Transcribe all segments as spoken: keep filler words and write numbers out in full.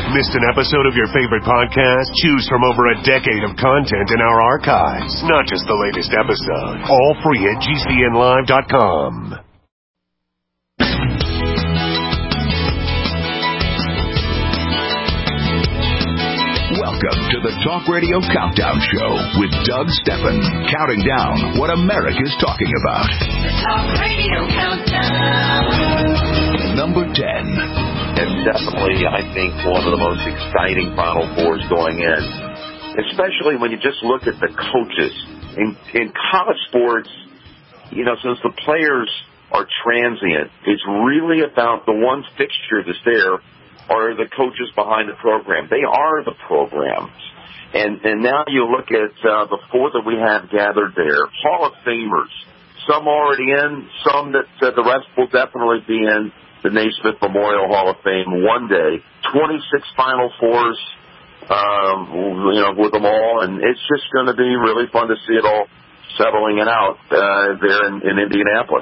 Missed an episode of your favorite podcast? Choose from over a decade of content in our archives. Not just the latest episode. All free at G C N live dot com. Welcome to the Talk Radio Countdown Show with Doug Steffen, counting down what America's talking about. The Talk Radio Countdown. Number ten. And definitely, I think, one of the most exciting Final Fours going in, especially when you just look at the coaches. In, in college sports, you know, since the players are transient, it's really about the one fixture that's there are the coaches behind the program. They are the programs. And and now you look at uh, the four that we have gathered there, Hall of Famers, some already in, some that uh, the rest will definitely be in the Naismith Memorial Hall of Fame one day, twenty-six Final Fours, um, you know, with them all, and it's just going to be really fun to see it all settling it out uh, there in, in Indianapolis.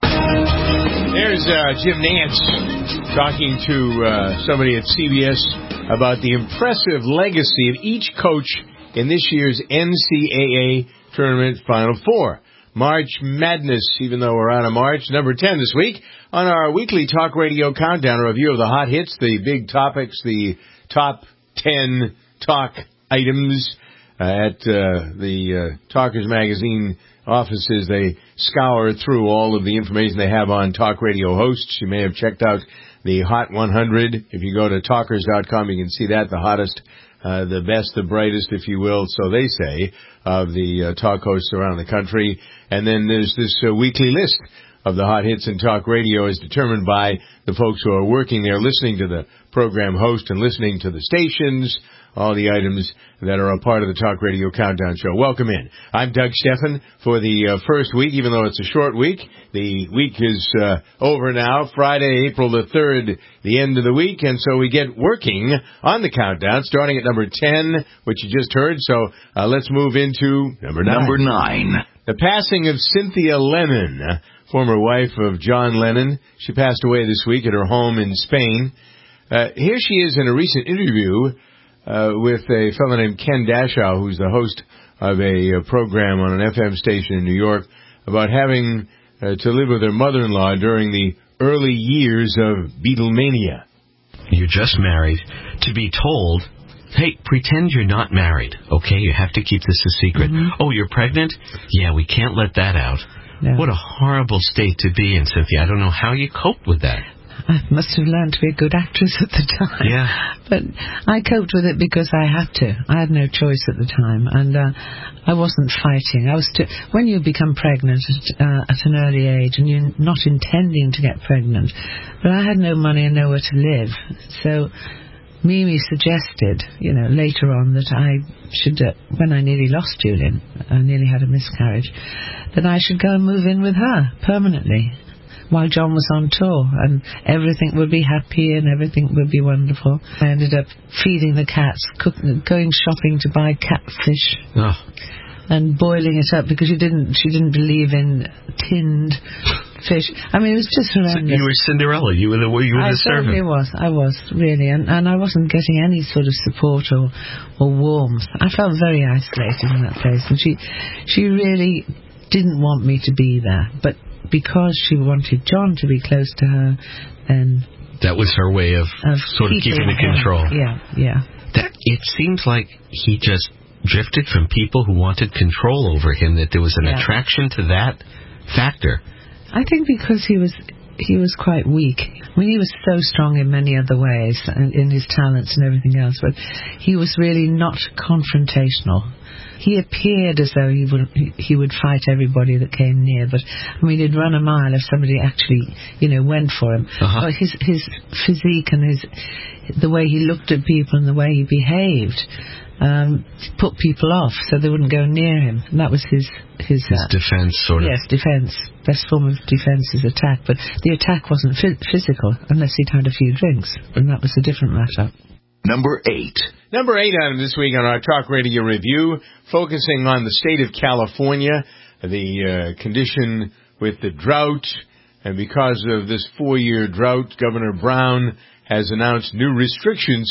There's uh, Jim Nantz talking to uh, somebody at C B S about the impressive legacy of each coach in this year's N C double A Tournament Final Four. March Madness, even though we're out of March, number ten this week. On our weekly Talk Radio Countdown, a review of the hot hits, the big topics, the top ten talk items uh, at uh, the uh, Talkers Magazine offices. They scour through all of the information they have on talk radio hosts. You may have checked out the Hot one hundred. If you go to talkers dot com, you can see that, the hottest, uh, the best, the brightest, if you will, so they say, of the uh, talk hosts around the country. And then there's this uh, weekly list of the hot hits in talk radio is determined by the folks who are working there, listening to the program host and listening to the stations, all the items that are a part of the Talk Radio Countdown Show. Welcome in. I'm Doug Steffen for the uh, first week, even though it's a short week. The week is uh, over now, Friday, April the third, the end of the week, and so we get working on the countdown, starting at number ten, which you just heard. So uh, let's move into number nine. Number nine. The passing of Cynthia Lennon, former wife of John Lennon. She passed away this week at her home in Spain. Uh, here she is in a recent interview uh, with a fellow named Ken Dashow, who's the host of a, a program on an F M station in New York, about having uh, to live with her mother-in-law during the early years of Beatlemania. You're just married. To be told, hey, pretend you're not married, okay? You have to keep this a secret. Mm-hmm. Oh, you're pregnant? Yeah, we can't let that out. No. What a horrible state to be in, Cynthia. I don't know how you coped with that. I must have learned to be a good actress at the time. Yeah. But I coped with it because I had to. I had no choice at the time. And uh, I wasn't fighting. I was st- When you become pregnant at, uh, at an early age and you're not intending to get pregnant, but I had no money and nowhere to live. So Mimi suggested, you know, later on that I should, uh, when I nearly lost Julian, I nearly had a miscarriage, that I should go and move in with her permanently while John was on tour, and everything would be happy and everything would be wonderful. I ended up feeding the cats, cooking, going shopping to buy catfish. Oh. And boiling it up because she didn't she didn't believe in tinned fish. I mean, it was just horrendous. So you were Cinderella. You were the you were I the servant. certainly was. I was really, and and I wasn't getting any sort of support or or warmth. I felt very isolated in that place, and she she really didn't want me to be there. But because she wanted John to be close to her, then that was her way of, of sort of keeping the control. Yeah, yeah. That it seems like he just drifted from people who wanted control over him, that there was an yeah. attraction to that factor. I think because he was he was quite weak. I mean, he was so strong in many other ways, in his talents and everything else, but he was really not confrontational. He appeared as though he would he would fight everybody that came near, but I mean, he'd run a mile if somebody actually, you know, went for him. Uh-huh. But his his physique and his the way he looked at people and the way he behaved um, put people off, so they wouldn't go near him. And that was his his, his uh, defense, sort of. Yes, defense. Best form of defense is attack, but the attack wasn't f- physical unless he'd had a few drinks, and that was a different matter. Number eight. Number eight item this week on our Talk Radio Review, focusing on the state of California, the uh, condition with the drought, and because of this four-year drought, Governor Brown has announced new restrictions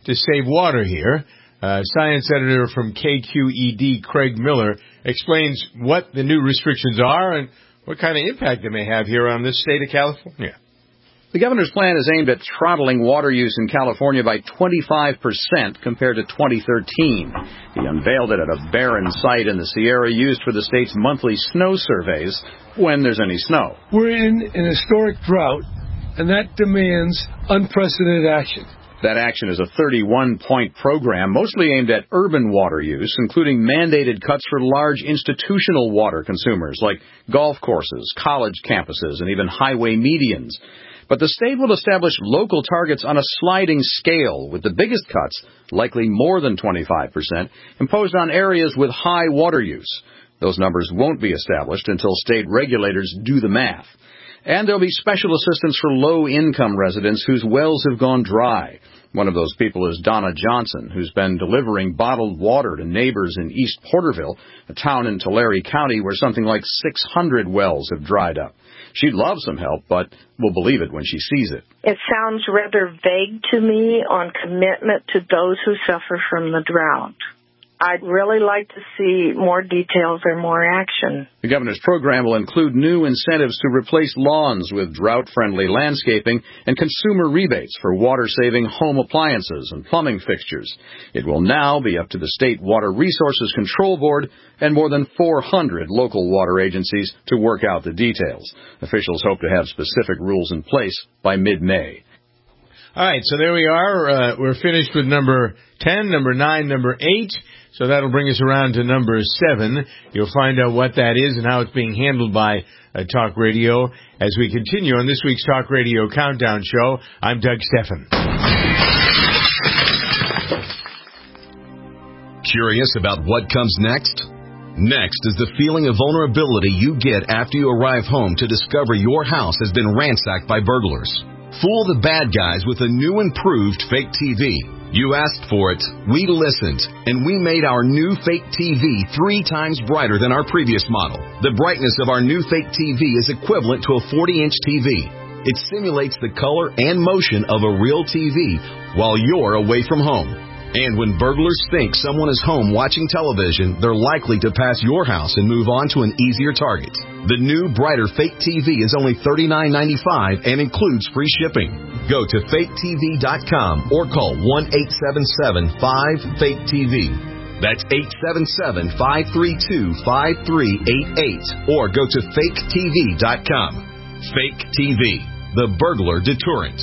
to save water here. Uh, science editor from K Q E D, Craig Miller, explains what the new restrictions are and what kind of impact they may have here on this state of California. The governor's plan is aimed at throttling water use in California by twenty-five percent compared to twenty thirteen. He unveiled it at a barren site in the Sierra used for the state's monthly snow surveys when there's any snow. We're in an historic drought, and that demands unprecedented action. That action is a thirty-one point program mostly aimed at urban water use, including mandated cuts for large institutional water consumers like golf courses, college campuses, and even highway medians. But the state will establish local targets on a sliding scale, with the biggest cuts, likely more than twenty-five percent, imposed on areas with high water use. Those numbers won't be established until state regulators do the math. And there'll be special assistance for low-income residents whose wells have gone dry. One of those people is Donna Johnson, who's been delivering bottled water to neighbors in East Porterville, a town in Tulare County where something like six hundred wells have dried up. She'd love some help, but will believe it when she sees it. It sounds rather vague to me on commitment to those who suffer from the drought. I'd really like to see more details or more action. The governor's program will include new incentives to replace lawns with drought-friendly landscaping and consumer rebates for water-saving home appliances and plumbing fixtures. It will now be up to the State Water Resources Control Board and more than four hundred local water agencies to work out the details. Officials hope to have specific rules in place by mid-May. All right, so there we are. Uh, we're finished with number ten, number nine, number eight. So that'll bring us around to number seven. You'll find out what that is and how it's being handled by uh, Talk Radio as we continue on this week's Talk Radio Countdown Show. I'm Doug Stephan. Curious about what comes next? Next is the feeling of vulnerability you get after you arrive home to discover your house has been ransacked by burglars. Fool the bad guys with a new improved fake T V. You asked for it, we listened, and we made our new fake T V three times brighter than our previous model. The brightness of our new fake T V is equivalent to a forty-inch T V. It simulates the color and motion of a real T V while you're away from home. And when burglars think someone is home watching television, they're likely to pass your house and move on to an easier target. The new, brighter fake T V is only thirty-nine ninety-five and includes free shipping. Go to fake T V dot com or call one eight seven seven five fake T V. That's eight seven seven, five three two, five three eight eight or go to fake T V dot com. Fake T V, the burglar deterrent.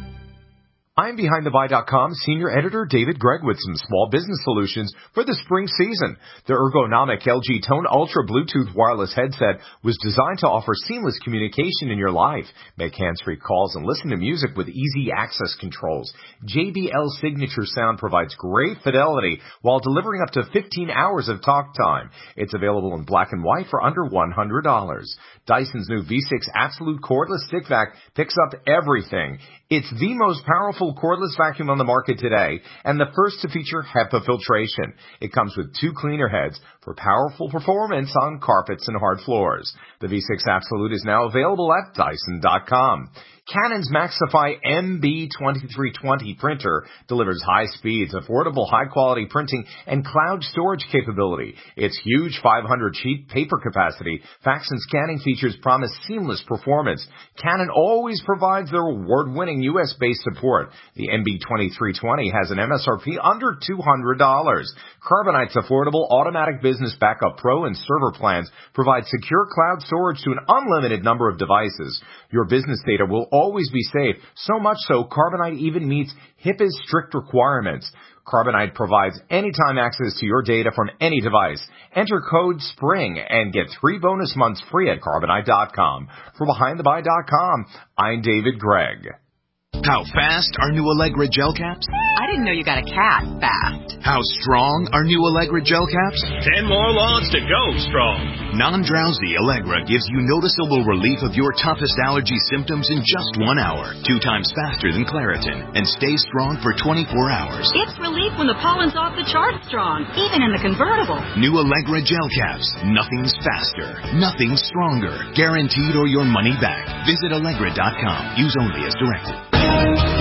I'm Behind The Buy dot com senior editor David Gregg with some small business solutions for the spring season. The ergonomic L G Tone Ultra Bluetooth wireless headset was designed to offer seamless communication in your life. Make hands-free calls and listen to music with easy access controls. J B L Signature Sound provides great fidelity while delivering up to fifteen hours of talk time. It's available in black and white for under one hundred dollars. Dyson's new V six Absolute Cordless Stick Vac picks up everything. It's the most powerful cordless vacuum on the market today and the first to feature HEPA filtration. It comes with two cleaner heads for powerful performance on carpets and hard floors. The V six Absolute is now available at Dyson dot com. Canon's Maxify M B twenty-three twenty printer delivers high speeds, affordable, high-quality printing, and cloud storage capability. Its huge five hundred sheet paper capacity, fax and scanning features promise seamless performance. Canon always provides their award-winning U S-based support. The M B twenty-three twenty has an M S R P under two hundred dollars. Carbonite's affordable automatic business backup pro and server plans provide secure cloud storage to an unlimited number of devices. Your business data will always be safe, so much so Carbonite even meets HIPAA's strict requirements. Carbonite provides anytime access to your data from any device. Enter code SPRING and get three bonus months free at Carbonite dot com. For Behind The Buy dot com, I'm David Gregg. How fast are new Allegra gel caps? I didn't know you got a cat fast. How strong are new Allegra gel caps? Ten more lawns to go strong. Non-drowsy Allegra gives you noticeable relief of your toughest allergy symptoms in just one hour, two times faster than Claritin, and stays strong for twenty-four hours. It's relief when the pollen's off the chart strong, even in the convertible. New Allegra gel caps. Nothing's faster, nothing's stronger. Guaranteed or your money back. Visit Allegra dot com. Use only as directed.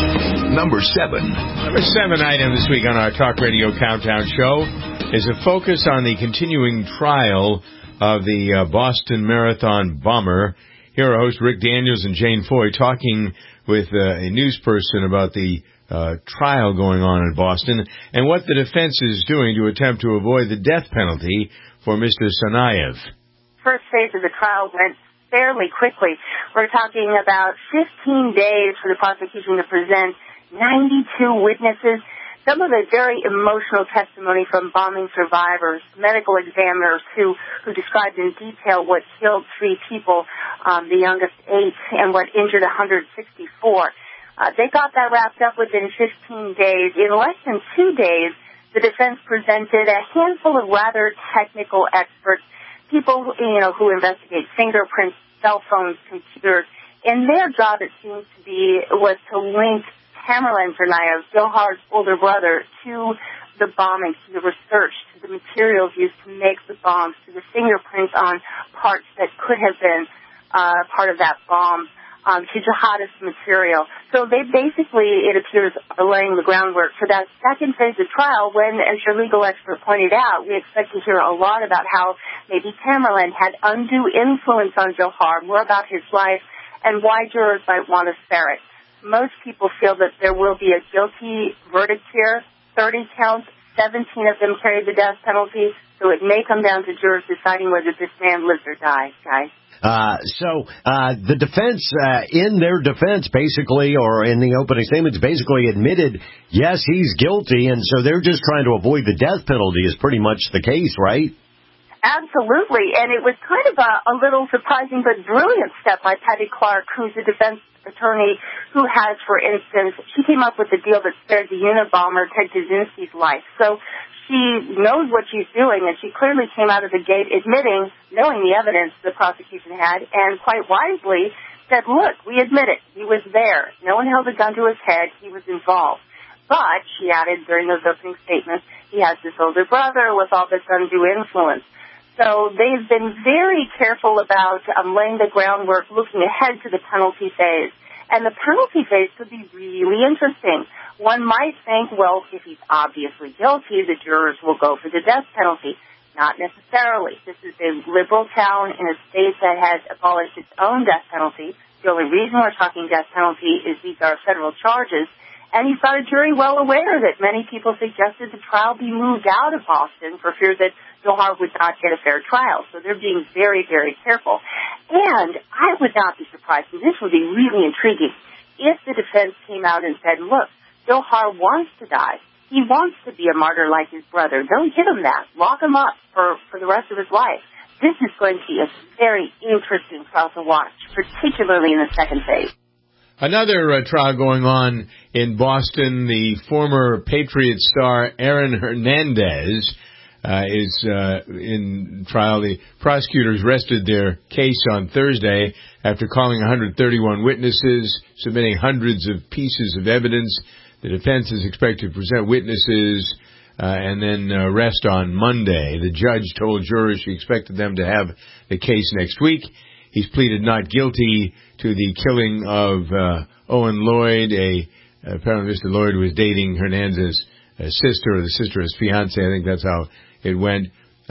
number seven. Number seven item this week on our Talk Radio Countdown show is a focus on the continuing trial of the uh, Boston Marathon bomber. Here are hosts Rick Daniels and Jane Foy talking with uh, a news person about the uh, trial going on in Boston and what the defense is doing to attempt to avoid the death penalty for Mister Tsarnaev. First phase of the trial went fairly quickly. We're talking about fifteen days for the prosecution to present ninety-two witnesses, some of the very emotional testimony from bombing survivors, medical examiners who, who described in detail what killed three people, um, the youngest eight, and what injured one hundred sixty-four. Uh, they got that wrapped up within fifteen days. In less than two days, the defense presented a handful of rather technical experts, people, you know, who investigate fingerprints, cell phones, computers. And their job, it seems to be, was to link Tamerlan Tsarnaev, Dzhokhar's older brother, to the bombing, to the research, to the materials used to make the bombs, to the fingerprints on parts that could have been uh, part of that bomb, um, to jihadist material. So they basically, it appears, are laying the groundwork for that second phase of trial when, as your legal expert pointed out, we expect to hear a lot about how maybe Tamerlan had undue influence on Dzhokhar, more about his life, and why jurors might want to spare it. Most people feel that there will be a guilty verdict here, thirty counts, seventeen of them carry the death penalty, so it may come down to jurors deciding whether this man lives or dies, guys. Uh, so, uh, the defense, uh, in their defense, basically, or in the opening statements, basically admitted, yes, he's guilty, and so they're just trying to avoid the death penalty is pretty much the case, right? Absolutely, and it was kind of a, a little surprising but brilliant step by Patty Clark, who's a defense attorney who has, for instance, she came up with a deal that spared the Unabomber, Ted Kaczynski's life. So she knows what she's doing, and she clearly came out of the gate admitting, knowing the evidence the prosecution had, and quite wisely said, look, we admit it. He was there. No one held a gun to his head. He was involved. But, she added during those opening statements, he has this older brother with all this undue influence. So they've been very careful about um, laying the groundwork, looking ahead to the penalty phase. And the penalty phase could be really interesting. One might think, well, if he's obviously guilty, the jurors will go for the death penalty. Not necessarily. This is a liberal town in a state that has abolished its own death penalty. The only reason we're talking death penalty is these are federal charges. And you've got a jury well aware that many people suggested the trial be moved out of Boston for fear that Dzhokhar would not get a fair trial. So they're being very, very careful. And I would not be surprised, and this would be really intriguing, if the defense came out and said, look, Dzhokhar wants to die. He wants to be a martyr like his brother. Don't give him that. Lock him up for, for the rest of his life. This is going to be a very interesting trial to watch, particularly in the second phase. Another uh, trial going on in Boston. The former Patriot star Aaron Hernandez uh, is uh, in trial. The prosecutors rested their case on Thursday after calling one hundred thirty-one witnesses, submitting hundreds of pieces of evidence. The defense is expected to present witnesses uh, and then uh, rest on Monday. The judge told jurors she expected them to have the case next week. He's pleaded not guilty to the killing of uh, Owen Lloyd. A apparently Mister Lloyd was dating Hernandez's uh, sister, or the sister of his fiance. I think that's how it went.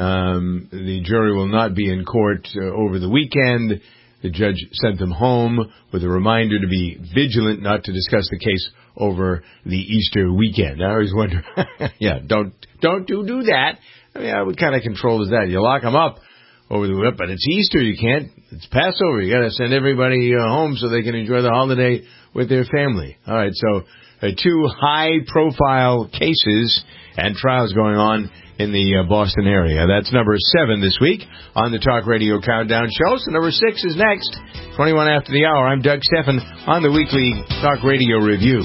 Um, the jury will not be in court uh, over the weekend. The judge sent them home with a reminder to be vigilant, not to discuss the case over the Easter weekend. I always wonder, yeah, don't don't do do that. I mean, what kind of control is that? You lock them up over the whip, but it's Easter. You can't. It's Passover. You got to send everybody uh, home so they can enjoy the holiday with their family. All right, so uh, two high-profile cases and trials going on in the uh, Boston area. That's number seven this week on the Talk Radio Countdown Show. So number six is next, twenty-one after the hour. I'm Doug Steffen on the weekly Talk Radio Review.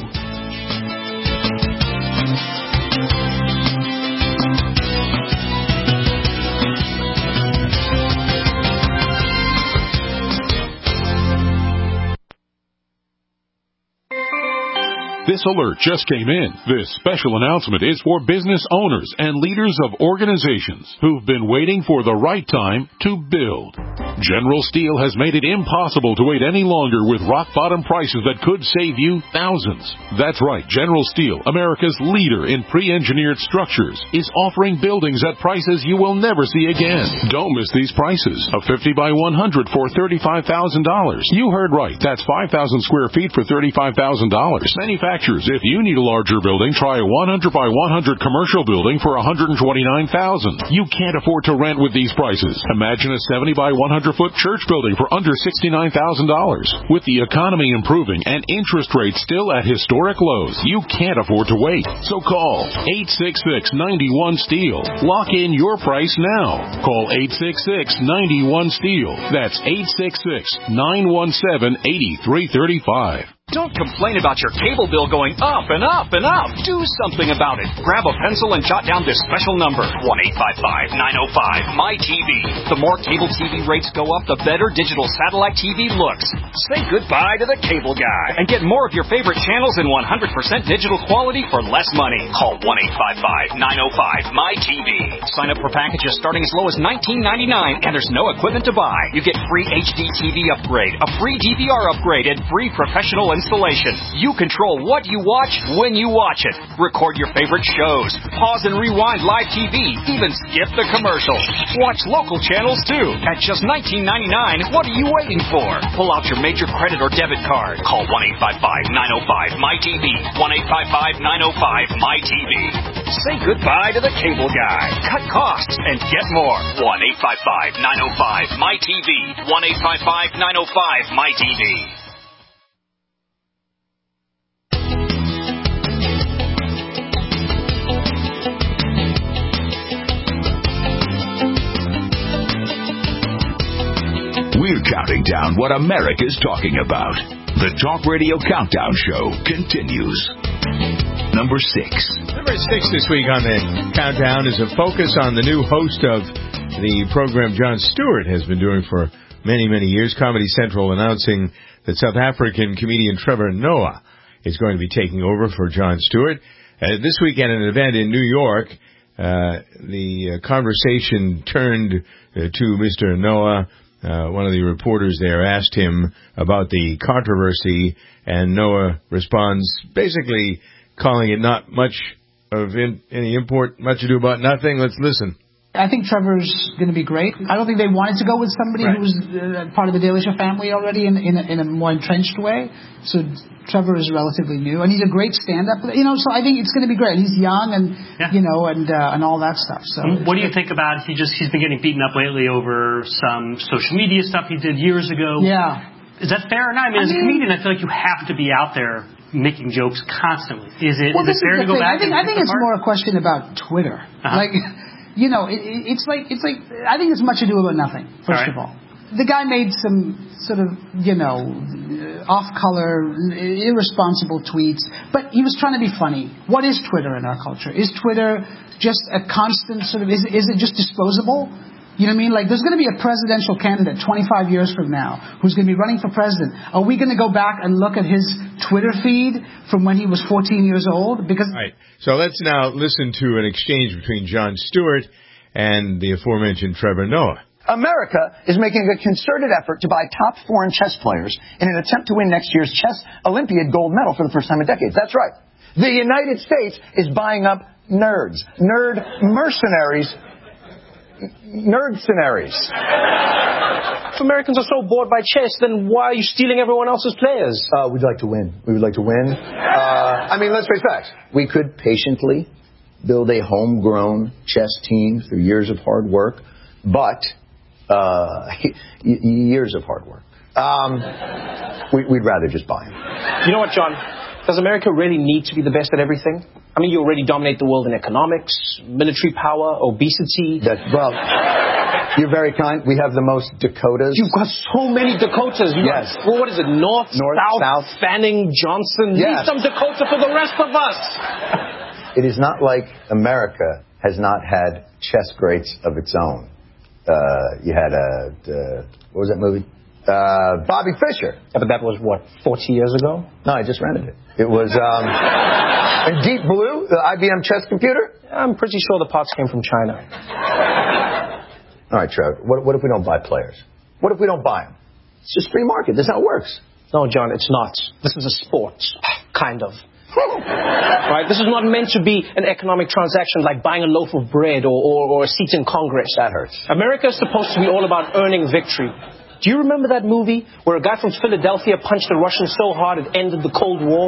This alert just came in. This special announcement is for business owners and leaders of organizations who've been waiting for the right time to build. General Steel has made it impossible to wait any longer with rock-bottom prices that could save you thousands. That's right, General Steel, America's leader in pre-engineered structures, is offering buildings at prices you will never see again. Don't miss these prices. A fifty by one hundred for thirty-five thousand dollars. You heard right. That's five thousand square feet for thirty-five thousand dollars. Manufacturers, if you need a larger building, try a one hundred by one hundred commercial building for one hundred twenty-nine thousand dollars. You can't afford to rent with these prices. Imagine a seventy by one hundred foot church building for under sixty-nine thousand dollars. With the economy improving and interest rates still at historic lows, you can't afford to wait. So call eight six six, nine one, STEEL. Lock in your price now. Call eight six six, nine one, STEEL. That's eight six six, nine one seven, eight three three five. Don't complain about your cable bill going up and up and up. Do something about it. Grab a pencil and jot down this special number, one eight five five, nine oh five, M Y T V. The more cable T V rates go up, the better digital satellite T V looks. Say goodbye to the cable guy and get more of your favorite channels in one hundred percent digital quality for less money. Call one eight five five, nine oh five, M Y T V. Sign up for packages starting as low as nineteen ninety-nine, and there's no equipment to buy. You get free H D T V upgrade, a free D V R upgrade, and free professional installation. You control what you watch when you watch it. Record your favorite shows. Pause and rewind live T V. Even skip the commercials. Watch local channels too. At just nineteen ninety-nine, what are you waiting for? Pull out your major credit or debit card. Call one eight five five, nine oh five, M Y T V. one eight five five, nine oh five, M Y T V. Say goodbye to the cable guy. Cut costs and get more. one eight five five, nine oh five, M Y T V. one eight five five, nine oh five, M Y T V. We're counting down what America's talking about. The Talk Radio Countdown Show continues. Number six. Number six this week on the countdown is a focus on the new host of the program Jon Stewart has been doing for many, many years. Comedy Central announcing that South African comedian Trevor Noah is going to be taking over for Jon Stewart. Uh, this weekend at an event in New York, uh, the uh, conversation turned uh, to Mister Noah. Uh, one of the reporters there asked him about the controversy, and Noah responds basically calling it not much of in, any import, much ado about nothing. Let's listen. I think Trevor's going to be great. I don't think they wanted to go with somebody right. who was uh, part of the Daily Show family already in, in, a, in a more entrenched way. So Trevor is relatively new, and he's a great stand-up. You know, so I think it's going to be great. He's young, and yeah. you know, and uh, and all that stuff. So what do you think about? He just he's been getting beaten up lately over some social media stuff he did years ago. Yeah, is that fair or not? I mean, I as mean, a comedian, I feel like you have to be out there making jokes constantly. Is it well, is it fair to go thing. back? I think I think it's more a question about Twitter, uh-huh. like. You know, it, it's like, it's like, I think it's much ado about nothing, first all right. of all. The guy made some sort of, you know, off-color, irresponsible tweets, but he was trying to be funny. What is Twitter in our culture? Is Twitter just a constant sort of, is, is it just disposable? You know what I mean? Like, there's going to be a presidential candidate twenty-five years from now who's going to be running for president. Are we going to go back and look at his Twitter feed from when he was fourteen years old? Because all right. So let's now listen to an exchange between Jon Stewart and the aforementioned Trevor Noah. America is making a concerted effort to buy top foreign chess players in an attempt to win next year's chess Olympiad gold medal for the first time in decades. That's right. The United States is buying up nerds, nerd mercenaries, nerd scenaries. If Americans are so bored by chess, then why are you stealing everyone else's players? Uh, we'd like to win. We would like to win. Uh, I mean, let's face facts. We could patiently build a homegrown chess team through years of hard work, but uh, years of hard work. Um, we, we'd rather just buy them. You know what, John? Does America really need to be the best at everything? I mean, you already dominate the world in economics, military power, obesity. That, well, you're very kind. We have the most Dakotas. You've got so many Dakotas. You yes. Got, well, what is it? North, North South, South, Fanning, Johnson. Yes. Need some Dakota for the rest of us. It is not like America has not had chess greats of its own. Uh, you had a, uh, what was that movie? Uh, Bobby Fischer. Yeah, but that was, what, forty years ago? No, I just rented it. It was, um, in Deep Blue, the I B M chess computer. I'm pretty sure the parts came from China. All right, Trev, what, what if we don't buy players? What if we don't buy them? It's just free market. That's how it works. No, John, it's not. This is a sport. Kind of. Right? This is not meant to be an economic transaction like buying a loaf of bread or, or, or a seat in Congress. That hurts. America is supposed to be all about earning victory. Do you remember that movie where a guy from Philadelphia punched a Russian so hard it ended the Cold War?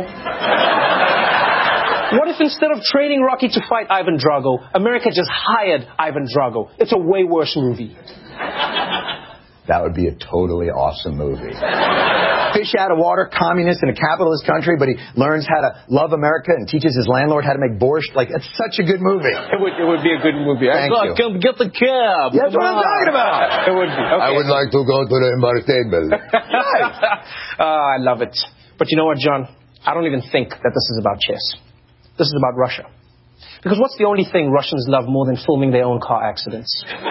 What if instead of training Rocky to fight Ivan Drago, America just hired Ivan Drago? It's a way worse movie. That would be a totally awesome movie. Fish out of water, communist in a capitalist country, but he learns how to love America and teaches his landlord how to make borscht. Like, that's such a good movie. It would, it would be a good movie. Thank I you. Come get the cab. That's what I'm talking about. It would be. Okay. I would like to go to the Empire State Building. uh, I love it. But you know what, John? I don't even think that this is about chess. This is about Russia. Because what's the only thing Russians love more than filming their own car accidents?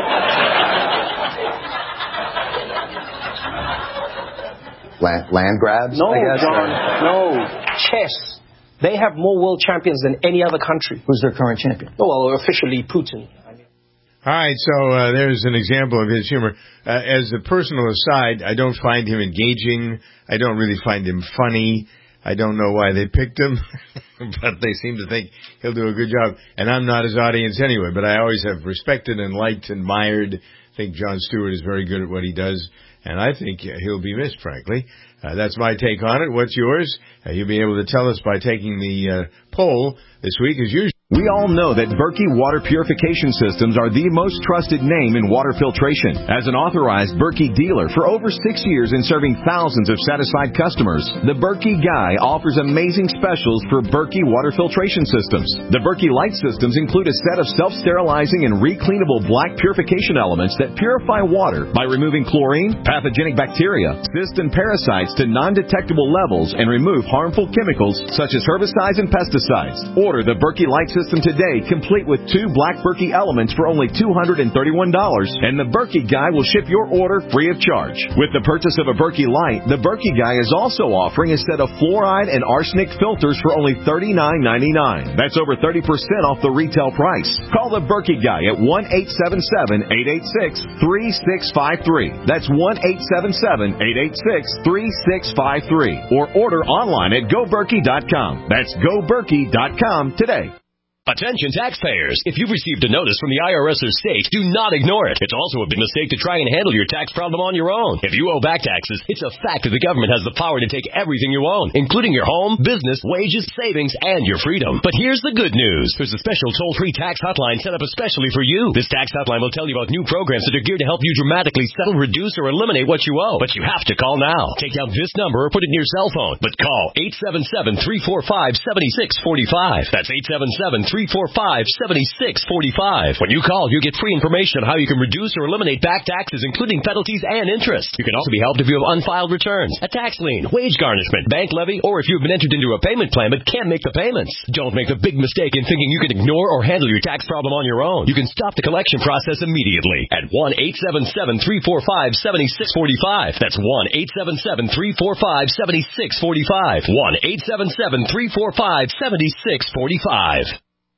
Land, land grabs? No, I guess, John, or... no. Chess. They have more world champions than any other country. Who's their current champion? Oh, well, officially Putin. All right, so uh, there's an example of his humor. Uh, as a personal aside, I don't find him engaging. I don't really find him funny. I don't know why they picked him, but they seem to think he'll do a good job. And I'm not his audience anyway, but I always have respected and liked and admired. I think Jon Stewart is very good at what he does. And I think he'll be missed, frankly. Uh, that's my take on it. What's yours? Uh, you'll be able to tell us by taking the uh, poll this week, as usual. We all know that Berkey Water Purification Systems are the most trusted name in water filtration. As an authorized Berkey dealer for over six years and serving thousands of satisfied customers, the Berkey Guy offers amazing specials for Berkey Water Filtration Systems. The Berkey Light Systems include a set of self-sterilizing and recleanable black purification elements that purify water by removing chlorine, pathogenic bacteria, cysts, and parasites to non-detectable levels and remove harmful chemicals such as herbicides and pesticides. Order the Berkey Light System today, complete with two black Berkey elements for only two hundred thirty-one dollars, and the Berkey Guy will ship your order free of charge. With the purchase of a Berkey Light, the Berkey Guy is also offering a set of fluoride and arsenic filters for only thirty-nine ninety-nine. That's over thirty percent off the retail price. Call the Berkey Guy at one eight seven seven, eight eight six, three six five three. That's one eight seven seven, eight eight six, three six five three. Or order online at go berkey dot com. That's go berkey dot com today. Attention taxpayers. If you've received a notice from the I R S or state, do not ignore it. It's also a big mistake to try and handle your tax problem on your own. If you owe back taxes, it's a fact that the government has the power to take everything you own, including your home, business, wages, savings, and your freedom. But here's the good news. There's a special toll-free tax hotline set up especially for you. This tax hotline will tell you about new programs that are geared to help you dramatically settle, reduce, or eliminate what you owe. But you have to call now. Take down this number or put it in your cell phone. But call eight seven seven, three four five, seven six four five. That's eight seven seven, three four five, seven six four five. When you call, you get free information on how you can reduce or eliminate back taxes, including penalties and interest. You can also be helped if you have unfiled returns, a tax lien, wage garnishment, bank levy, or if you've been entered into a payment plan but can't make the payments. Don't make the big mistake in thinking you can ignore or handle your tax problem on your own. You can stop the collection process immediately at one eight seven seven, three four five, seven six four five. That's one eight seven seven, three four five, seven six four five. one eight seven seven, three four five, seven six four five.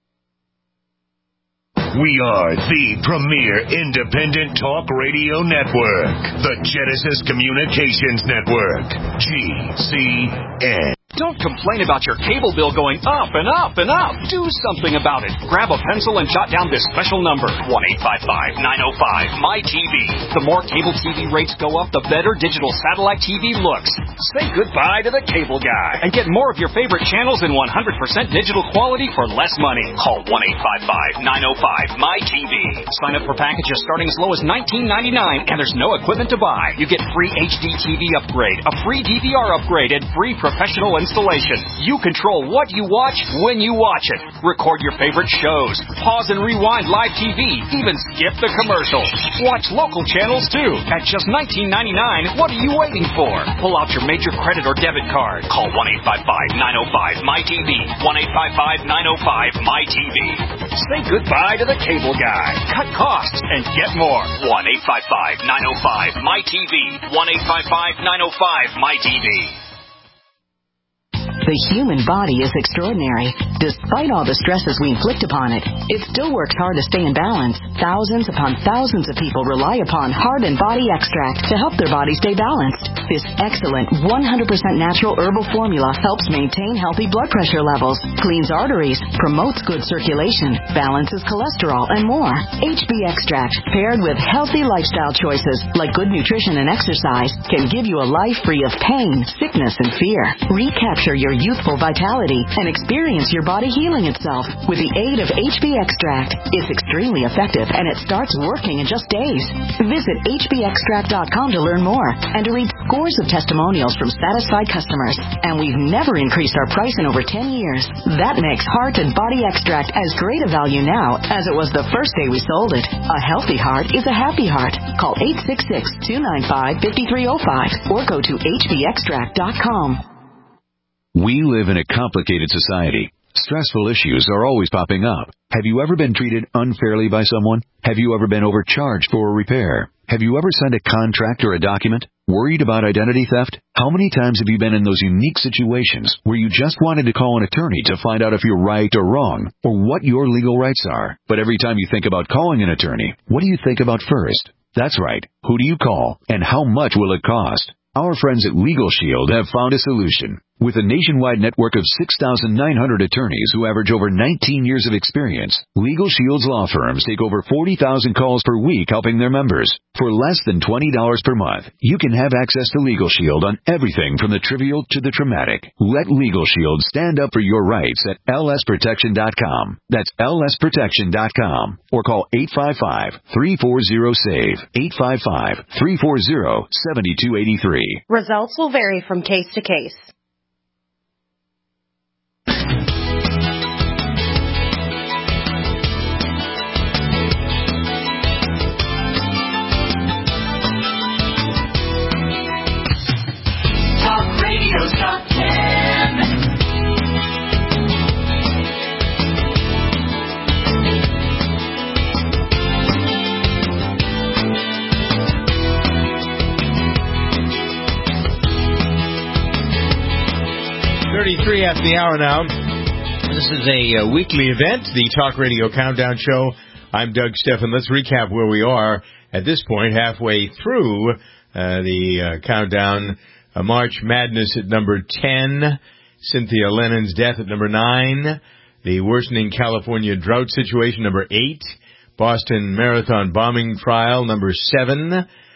We are the premier independent talk radio network, the Genesis Communications Network, G C N. Don't complain about your cable bill going up and up and up. Do something about it. Grab a pencil and jot down this special number, one eight five five, nine oh five, M Y T V. The more cable T V rates go up, the better digital satellite T V looks. Say goodbye to the cable guy and get more of your favorite channels in one hundred percent digital quality for less money. Call one eight five five, nine oh five, M Y T V. Sign up for packages starting as low as nineteen ninety-nine, and there's no equipment to buy. You get free H D T V upgrade, a free D V R upgrade, and free professional installation. You control what you watch when you watch it. Record your favorite shows. Pause and rewind live T V. Even skip the commercials. Watch local channels too. At just nineteen ninety-nine, what are you waiting for? Pull out your major credit or debit card. Call one eight five five, nine oh five, M Y T V. one eight five five, nine oh five, M Y T V. Say goodbye to the cable guy. Cut costs and get more. one eight five five, nine oh five, M Y T V. one eight five five, nine oh five, M Y T V. The human body is extraordinary. Despite all the stresses we inflict upon it, it still works hard to stay in balance. Thousands upon thousands of people rely upon Heart and Body Extract to help their body stay balanced. This excellent one hundred percent natural herbal formula helps maintain healthy blood pressure levels, cleans arteries, promotes good circulation, balances cholesterol, and more. H B Extract, paired with healthy lifestyle choices like good nutrition and exercise, can give you a life free of pain, sickness, and fear. Recapture your youthful vitality and experience your body healing itself with the aid of H B Extract. It's extremely effective and it starts working in just days. Visit H B extract dot com to learn more and to read scores of testimonials from satisfied customers. And we've never increased our price in over ten years. That makes Heart and Body Extract as great a value now as it was the first day we sold it. A healthy heart is a happy heart. Call eight six six, two nine five, five three zero five or go to H B extract dot com. We live in a complicated society. Stressful issues are always popping up. Have you ever been treated unfairly by someone? Have you ever been overcharged for a repair? Have you ever signed a contract or a document? Worried about identity theft? How many times have you been in those unique situations where you just wanted to call an attorney to find out if you're right or wrong, or what your legal rights are? But every time you think about calling an attorney, what do you think about first? That's right. Who do you call, and how much will it cost? Our friends at Legal Shield have found a solution. With a nationwide network of six thousand nine hundred attorneys who average over nineteen years of experience, Legal Shield's law firms take over forty thousand calls per week helping their members. For less than twenty dollars per month, you can have access to Legal Shield on everything from the trivial to the traumatic. Let Legal Shield stand up for your rights at L S protection dot com. That's L S protection dot com. Or call eight five five, three four zero, SAVE, eight five five, three four zero, seven two eight three. Results will vary from case to case. Top ten. thirty-three after the hour now. This is a uh, weekly event, the Talk Radio Countdown Show. I'm Doug Steffen. Let's recap where we are at this point, halfway through uh, the uh, countdown. Uh, March Madness at number ten. Cynthia Lennon's death at number nine. The worsening California drought situation, number eight. Boston Marathon bombing trial, number seven.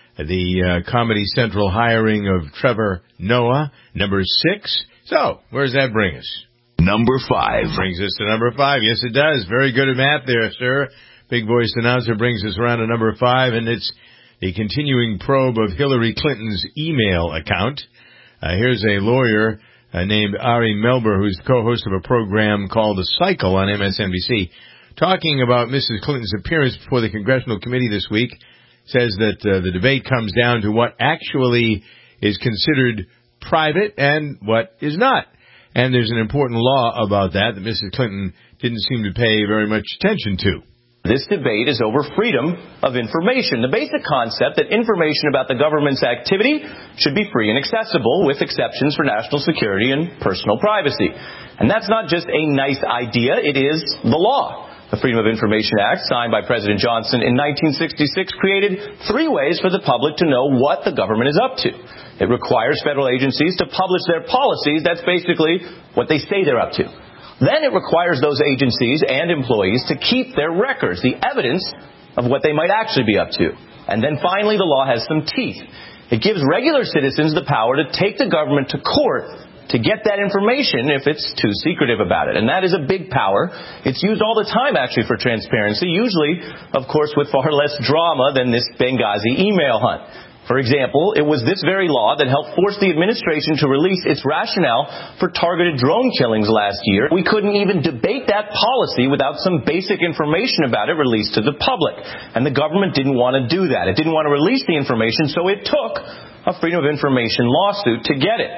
The uh, Comedy Central hiring of Trevor Noah, number six. So, where does that bring us? Number five. Brings us to number five. Yes, it does. Very good at math there, sir. Big voice announcer brings us around to number five, and it's the continuing probe of Hillary Clinton's email account. Uh, here's a lawyer uh, named Ari Melber, who's the co-host of a program called The Cycle on M S N B C, talking about Missus Clinton's appearance before the Congressional Committee this week. Says that uh, the debate comes down to what actually is considered private and what is not. And there's an important law about that that Missus Clinton didn't seem to pay very much attention to. This debate is over freedom of information, the basic concept that information about the government's activity should be free and accessible, with exceptions for national security and personal privacy. And that's not just a nice idea, it is the law. The Freedom of Information Act, signed by President Johnson in nineteen sixty-six, created three ways for the public to know what the government is up to. It requires federal agencies to publish their policies. That's basically what they say they're up to. Then it requires those agencies and employees to keep their records, the evidence of what they might actually be up to. And then finally, the law has some teeth. It gives regular citizens the power to take the government to court to get that information if it's too secretive about it. And that is a big power. It's used all the time, actually, for transparency, usually, of course, with far less drama than this Benghazi email hunt. For example, it was this very law that helped force the administration to release its rationale for targeted drone killings last year. We couldn't even debate that policy without some basic information about it released to the public. And the government didn't want to do that. It didn't want to release the information, so it took a Freedom of Information lawsuit to get it.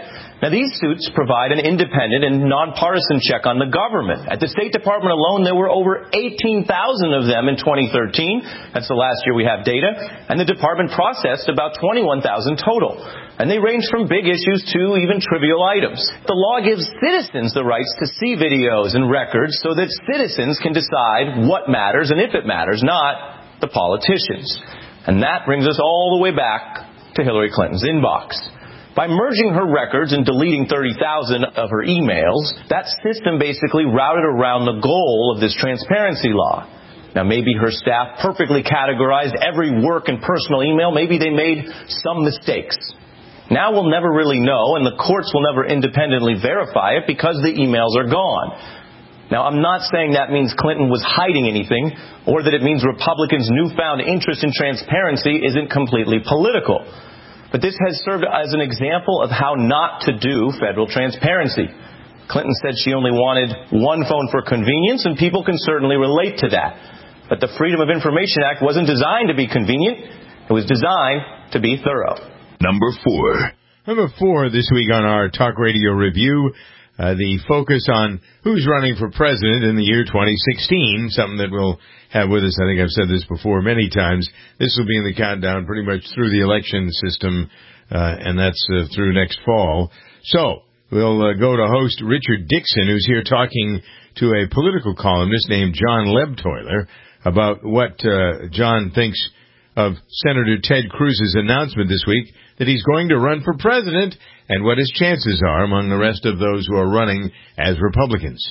Now, these suits provide an independent and nonpartisan check on the government. At the State Department alone, there were over eighteen thousand of them in twenty thirteen. That's the last year we have data. And the department processed about twenty-one thousand total. And they range from big issues to even trivial items. The law gives citizens the rights to see videos and records so that citizens can decide what matters and if it matters, not the politicians. And that brings us all the way back to Hillary Clinton's inbox. By merging her records and deleting thirty thousand of her emails, that system basically routed around the goal of this transparency law. Now, maybe her staff perfectly categorized every work and personal email. Maybe they made some mistakes. Now we'll never really know, and the courts will never independently verify it because the emails are gone. Now, I'm not saying that means Clinton was hiding anything, or that it means Republicans' newfound interest in transparency isn't completely political. But this has served as an example of how not to do federal transparency. Clinton said she only wanted one phone for convenience, and people can certainly relate to that. But the Freedom of Information Act wasn't designed to be convenient. It was designed to be thorough. Number four. Number four this week on our Talk Radio Review, uh, the focus on who's running for president in the year twenty sixteen, something that we'll have with us. I think I've said this before many times. This will be in the countdown pretty much through the election system, uh, and that's uh, through next fall. So we'll uh, go to host Richard Dixon, who's here talking to a political columnist named John Lebtoiler about what uh, John thinks of Senator Ted Cruz's announcement this week that he's going to run for president and what his chances are among the rest of those who are running as Republicans.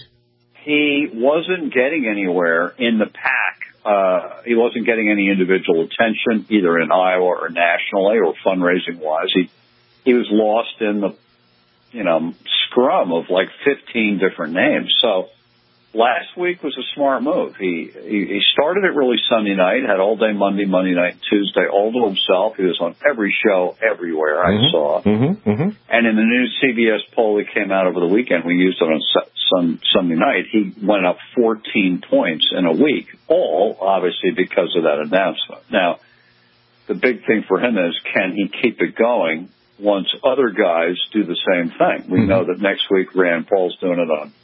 He wasn't getting anywhere in the pack. Uh, he wasn't getting any individual attention, either in Iowa or nationally or fundraising-wise. He he was lost in the, you know, scrum of like fifteen different names. So last week was a smart move. He, he he started it really Sunday night, had all day Monday, Monday night, Tuesday, all to himself. He was on every show everywhere I mm-hmm. saw. Mm-hmm. Mm-hmm. And in the new C B S poll that came out over the weekend, we used it on Sun, Sunday night, he went up fourteen points in a week, all obviously because of that announcement. Now, the big thing for him is, can he keep it going once other guys do the same thing? We mm-hmm. know that next week Rand Paul's doing it on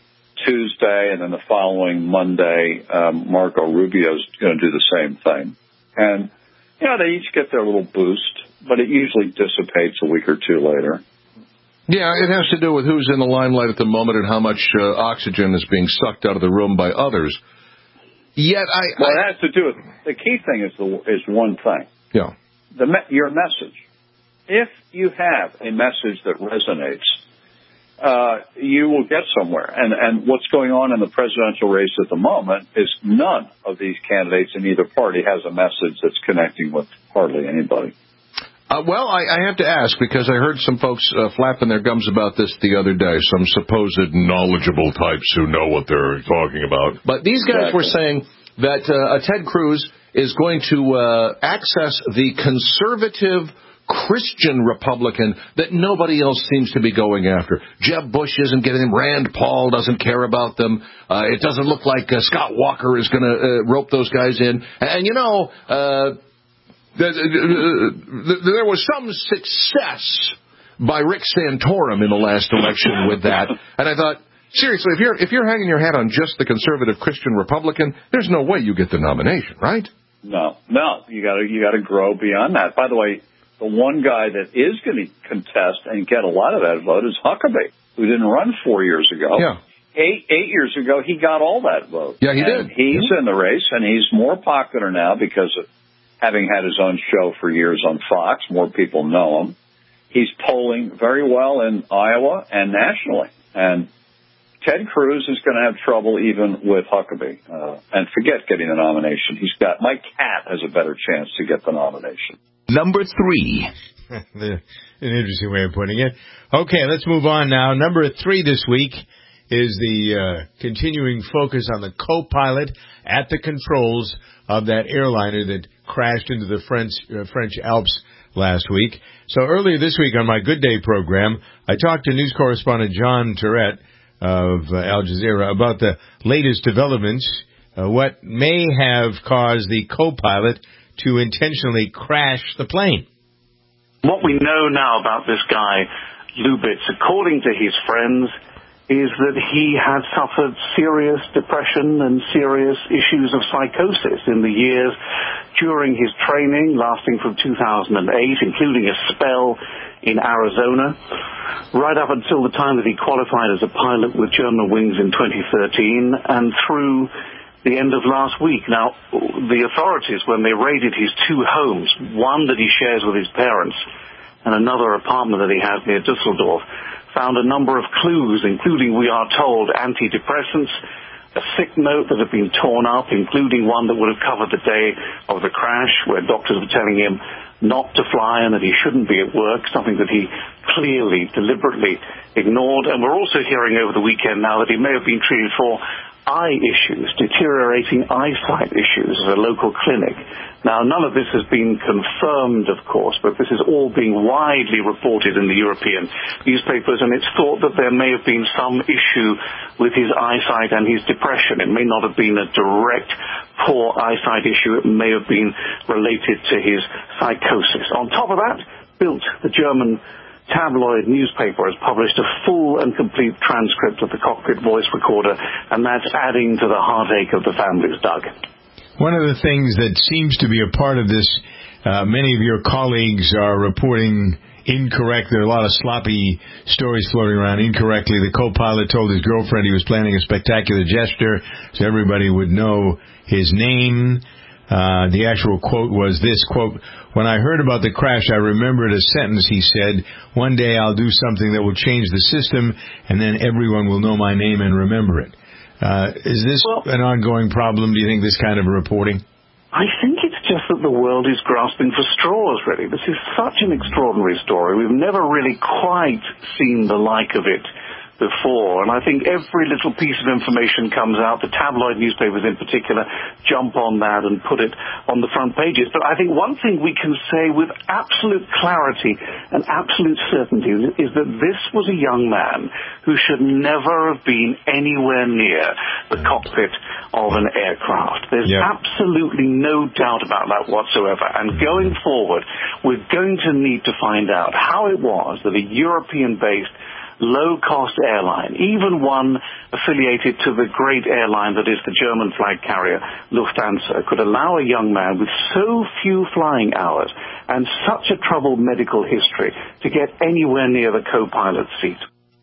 Tuesday, and then the following Monday, um, Marco Rubio's going to do the same thing. And, you know, they each get their little boost, but it usually dissipates a week or two later. Yeah, it has to do with who's in the limelight at the moment and how much uh, oxygen is being sucked out of the room by others. Yet I... Well, I, it has to do with... The key thing is the, is one thing. Yeah. The me- your message. If you have a message that resonates, uh, you will get somewhere. And, and what's going on in the presidential race at the moment is none of these candidates in either party has a message that's connecting with hardly anybody. Uh, well, I, I have to ask, because I heard some folks uh, flapping their gums about this the other day, some supposed knowledgeable types who know what they're talking about. But these guys exactly. were saying that uh, Ted Cruz is going to uh, access the conservative Christian Republican that nobody else seems to be going after. Jeb Bush isn't getting them. Rand Paul doesn't care about them. Uh, it doesn't look like uh, Scott Walker is going to uh, rope those guys in. And, and you know... Uh, There was some success by Rick Santorum in the last election with that, and I thought, seriously, if you're if you're hanging your hat on just the conservative Christian Republican, there's no way you get the nomination, right? No, no, you got to you got to grow beyond that. By the way, the one guy that is going to contest and get a lot of that vote is Huckabee, who didn't run four years ago. Yeah. Eight eight years ago, he got all that vote. Yeah, he and did. He's yeah. in the race, and he's more popular now because of having had his own show for years on Fox. More people know him. He's polling very well in Iowa and nationally. And Ted Cruz is going to have trouble even with Huckabee. Uh, and forget getting the nomination. He's got, Mike Cat has a better chance to get the nomination. Number three. An interesting way of putting it. Okay, let's move on now. Number three this week is the uh, continuing focus on the co-pilot at the controls of that airliner that crashed into the French uh, French Alps last week. So earlier this week on my Good Day program, I talked to news correspondent John Tourette of uh, Al Jazeera about the latest developments, uh, what may have caused the co-pilot to intentionally crash the plane. What we know now about this guy Lubitz, according to his friends, is that he had suffered serious depression and serious issues of psychosis in the years during his training, lasting from two thousand eight, including a spell in Arizona, right up until the time that he qualified as a pilot with Germanwings in twenty thirteen, and through the end of last week. Now, the authorities, when they raided his two homes, one that he shares with his parents and another apartment that he has near Dusseldorf, found a number of clues, including, we are told, antidepressants, a sick note that had been torn up, including one that would have covered the day of the crash, where doctors were telling him not to fly and that he shouldn't be at work, something that he clearly, deliberately ignored. And we're also hearing over the weekend now that he may have been treated for eye issues, deteriorating eyesight issues at a local clinic. Now, none of this has been confirmed, of course, but this is all being widely reported in the European newspapers, and it's thought that there may have been some issue with his eyesight and his depression. It may not have been a direct poor eyesight issue. It may have been related to his psychosis. On top of that, Bild, the German tabloid newspaper, has published a full and complete transcript of the cockpit voice recorder, and that's adding to the heartache of the families, Doug. One of the things that seems to be a part of this, uh, many of your colleagues are reporting incorrect. There are a lot of sloppy stories floating around incorrectly. The co-pilot told his girlfriend he was planning a spectacular gesture so everybody would know his name. Uh, the actual quote was this, quote, "When I heard about the crash, I remembered a sentence he said, one day I'll do something that will change the system, and then everyone will know my name and remember it." Uh, is this well, an ongoing problem, do you think, this kind of reporting? I think it's just that the world is grasping for straws, really. This is such an extraordinary story. We've never really quite seen the like of it before, and I think every little piece of information comes out. The tabloid newspapers in particular jump on that and put it on the front pages. But I think one thing we can say with absolute clarity and absolute certainty is that this was a young man who should never have been anywhere near the cockpit of an aircraft. There's yep. absolutely no doubt about that whatsoever. And going forward, we're going to need to find out how it was that a European-based low-cost airline, even one affiliated to the great airline that is the German flag carrier Lufthansa, could allow a young man with so few flying hours and such a troubled medical history to get anywhere near the co-pilot's seat.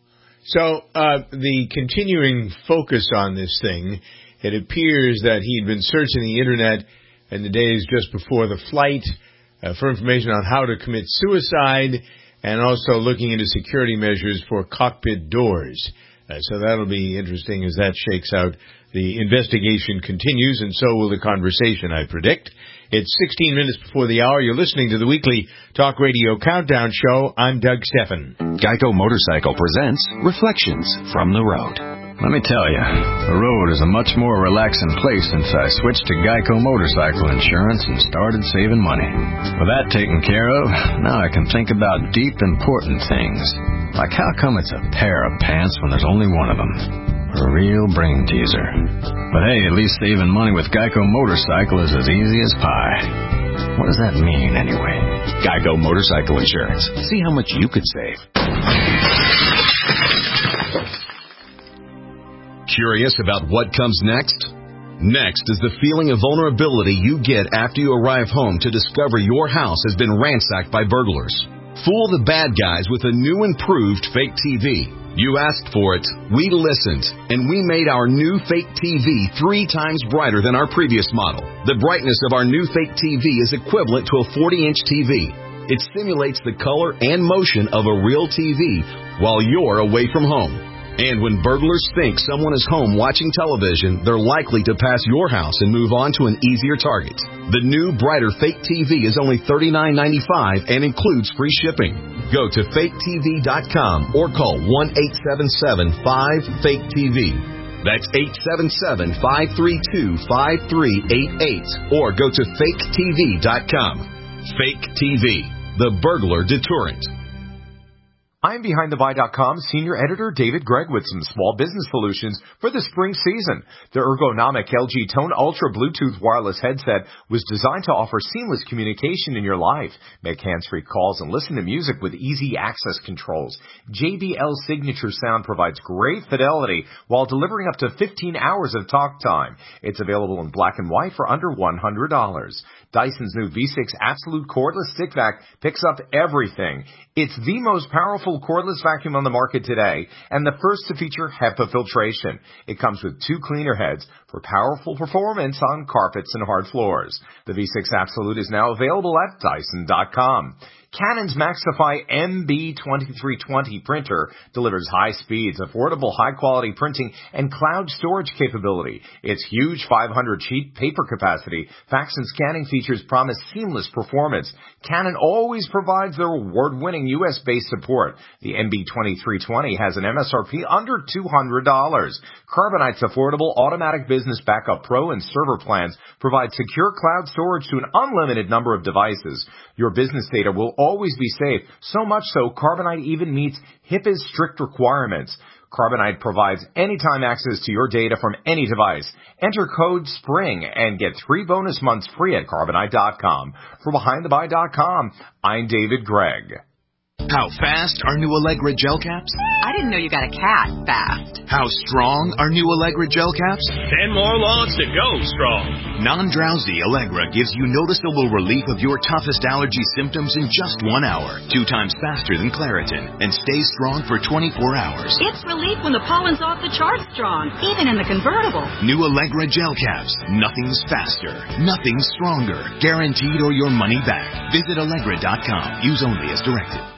So uh, the continuing focus on this thing, it appears that he'd been searching the Internet in the days just before the flight uh, for information on how to commit suicide, and also looking into security measures for cockpit doors. Uh, so that'll be interesting as that shakes out. The investigation continues, and so will the conversation, I predict. It's sixteen minutes before the hour. You're listening to the weekly Talk Radio Countdown Show. I'm Doug Steffen. Geico Motorcycle presents Reflections from the Road. Let me tell you, the road is a much more relaxing place since I switched to Geico Motorcycle Insurance and started saving money. With that taken care of, now I can think about deep, important things. Like how come it's a pair of pants when there's only one of them? A real brain teaser. But hey, at least saving money with Geico Motorcycle is as easy as pie. What does that mean, anyway? Geico Motorcycle Insurance. See how much you could save. Curious about what comes next? Next is the feeling of vulnerability you get after you arrive home to discover your house has been ransacked by burglars. Fool the bad guys with a new improved fake T V. You asked for it, we listened, and we made our new fake T V three times brighter than our previous model. The brightness of our new fake T V is equivalent to a forty-inch T V. It simulates the color and motion of a real T V while you're away from home. And when burglars think someone is home watching television, they're likely to pass your house and move on to an easier target. The new, brighter fake T V is only thirty-nine ninety-five and includes free shipping. Go to fake T V dot com or call one eight seven seven five fake T V. That's eight seven seven five three two five three eight eight or go to fake T V dot com. Fake T V, the burglar deterrent. I'm Behind The Buy dot com senior editor David Gregg with some small business solutions for the spring season. The ergonomic L G Tone Ultra Bluetooth wireless headset was designed to offer seamless communication in your life. Make hands-free calls and listen to music with easy access controls. J B L Signature Sound provides great fidelity while delivering up to fifteen hours of talk time. It's available in black and white for under one hundred dollars. Dyson's new V six Absolute Cordless Stick Vac picks up everything. It's the most powerful cordless vacuum on the market today and the first to feature HEPA filtration. It comes with two cleaner heads for powerful performance on carpets and hard floors. The V six Absolute is now available at Dyson dot com. Canon's Maxify M B twenty-three twenty printer delivers high speeds, affordable, high-quality printing, and cloud storage capability. Its huge five hundred sheet paper capacity, fax and scanning features promise seamless performance. Canon always provides their award-winning U S-based support. The M B twenty-three twenty has an M S R P under two hundred dollars. Carbonite's affordable Automatic Business Backup Pro and Server plans provide secure cloud storage to an unlimited number of devices. Your business data will always be safe, so much so Carbonite even meets HIPAA's strict requirements. Carbonite provides anytime access to your data from any device. Enter code SPRING and get three bonus months free at Carbonite dot com. For Behind The Buy dot com, I'm David Gregg. How fast are new Allegra gel caps? I didn't know you got a cat fast. How strong are new Allegra gel caps? Ten more lawns to go strong. Non-drowsy Allegra gives you noticeable relief of your toughest allergy symptoms in just one hour. Two times faster than Claritin and stays strong for twenty-four hours. It's relief when the pollen's off the charts strong, even in the convertible. New Allegra gel caps. Nothing's faster. Nothing's stronger. Guaranteed or your money back. Visit Allegra dot com. Use only as directed.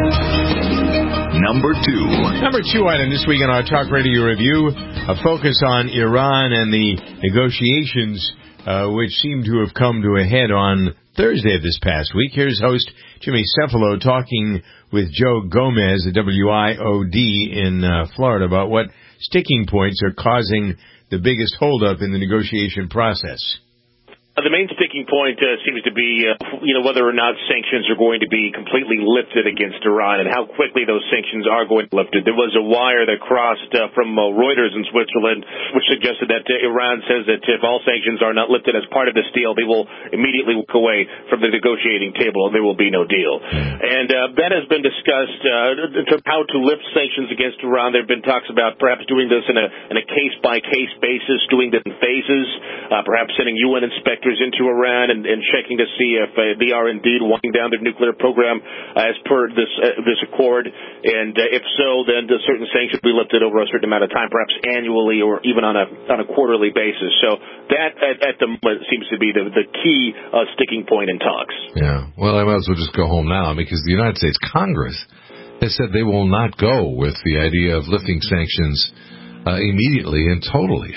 Number two. Number two item this week on our Talk Radio Review, a focus on Iran and the negotiations uh, which seem to have come to a head on Thursday of this past week. Here's host Jimmy Cephalo talking with Joe Gomez at W I O D in uh, Florida about what sticking points are causing the biggest holdup in the negotiation process. The main sticking point uh, seems to be, uh, you know, whether or not sanctions are going to be completely lifted against Iran and how quickly those sanctions are going to be lifted. There was a wire that crossed uh, from uh, Reuters in Switzerland, which suggested that uh, Iran says that if all sanctions are not lifted as part of this deal, they will immediately walk away from the negotiating table and there will be no deal. And uh, that has been discussed uh, in terms of how to lift sanctions against Iran. There have been talks about perhaps doing this in a, in a case-by-case basis, doing this in phases, uh, perhaps sending U N inspectors into Iran and, and checking to see if uh, they are indeed winding down their nuclear program uh, as per this uh, this accord, and uh, if so, then the certain sanctions will be lifted over a certain amount of time, perhaps annually or even on a on a quarterly basis. So that at, at the moment seems to be the the key uh, sticking point in talks. Yeah, well, I might as well just go home now because the United States Congress has said they will not go with the idea of lifting sanctions Uh, immediately and totally.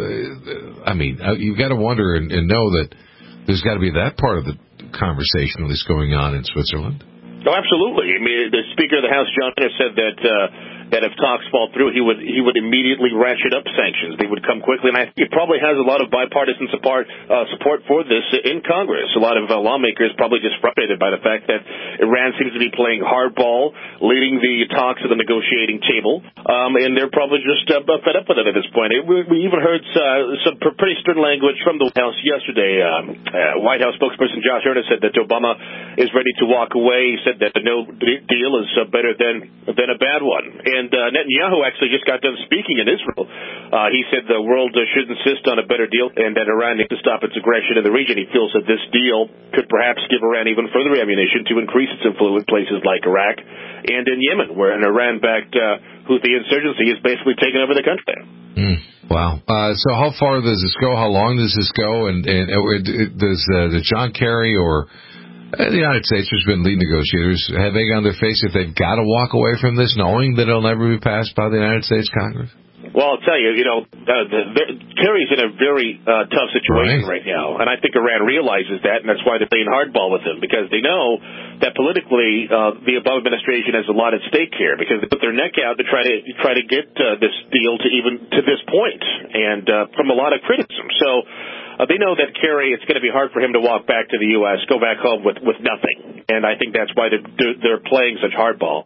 Uh, I mean, uh, you've got to wonder and, and know that there's got to be that part of the conversation at least going on in Switzerland. Oh, absolutely. I mean, the Speaker of the House, John Boehner, said that uh, that if talks fall through, he would he would immediately ratchet up sanctions. They would come quickly, and I think it probably has a lot of bipartisan support uh, support for this in Congress. A lot of uh, lawmakers probably just frustrated by the fact that Iran seems to be playing hardball, leading the talks at the negotiating table, um, and they're probably just uh, fed up with it at this point. It, we, we even heard uh, some pretty stern language from the White House yesterday. Um, uh, White House spokesperson Josh Earnest said that Obama is ready to walk away. He said that no deal is uh, better than than a bad one. And uh, Netanyahu actually just got done speaking in Israel. Uh, he said the world uh, should insist on a better deal and that Iran needs to stop its aggression in the region. He feels that this deal could perhaps give Iran even further ammunition to increase its influence in places like Iraq and in Yemen, where an Iran-backed uh, Houthi insurgency is basically taking over the country. Mm, wow. Uh, so how far does this go? How long does this go? And, and uh, does, uh, does John Kerry or Uh, the United States, which has been lead negotiators, have egg on their face if they've got to walk away from this, knowing that it'll never be passed by the United States Congress? Well, I'll tell you, you know, uh, the, the, Kerry's in a very uh, tough situation right. right now, and I think Iran realizes that, and that's why they're playing hardball with him, because they know that politically uh, the Obama administration has a lot at stake here, because they put their neck out to try to try to get uh, this deal to even to this point, and uh, from a lot of criticism. So. Uh, they know that Kerry, it's going to be hard for him to walk back to the U S, go back home with, with nothing. And I think that's why they're, they're playing such hardball.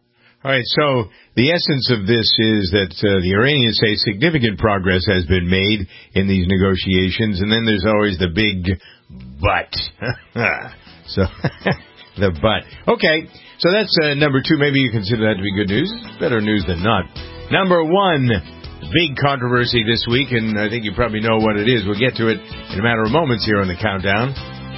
All right, so the essence of this is that uh, the Iranians say significant progress has been made in these negotiations, and then there's always the big but. so, the but. Okay, so that's uh, number two. Maybe you consider that to be good news. It's better news than not. Number one, big controversy this week, and I think you probably know what it is. We'll get to it in a matter of moments here on the Countdown.